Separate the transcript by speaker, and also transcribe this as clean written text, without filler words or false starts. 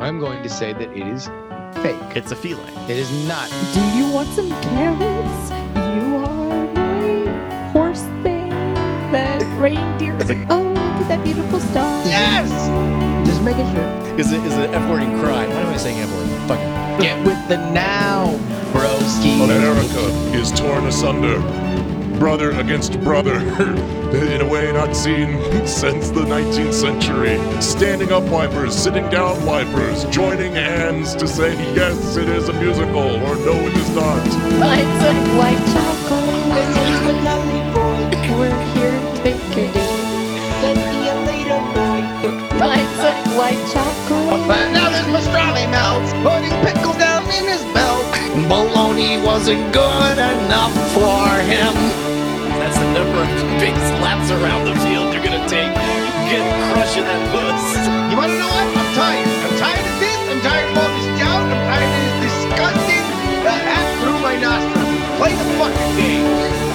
Speaker 1: I'm going to say that it is fake.
Speaker 2: It's a feeling.
Speaker 1: It is not.
Speaker 3: Do you want some carrots? You are my horse thing. That reindeer. Oh, look at that beautiful star.
Speaker 1: Yes! Just making sure.
Speaker 2: Is it F-wording crime? Why am I saying F-word? Fuck it.
Speaker 1: Get with the now, broski.
Speaker 4: America is torn asunder. Brother against brother. In a way not seen since the 19th century. Standing up wipers, sitting down wipers, joining hands to say yes, it is a musical, or no, it is not.
Speaker 3: Mine's like white chocolate. This is a lovely boy. We're here to make your day. Let's see you later, boy. Mine's like white chocolate.
Speaker 1: But now there's pastrami mouths, putting pickles down in his belt. Bologna wasn't good enough for him.
Speaker 2: That's the number of big slaps around the field you're gonna take. Get crushing that puss.
Speaker 1: You wanna know what? I'm tired. I'm tired of this. I'm tired of all this doubt. I'm tired of this disgusting hat through my nostrils. Play the fucking game.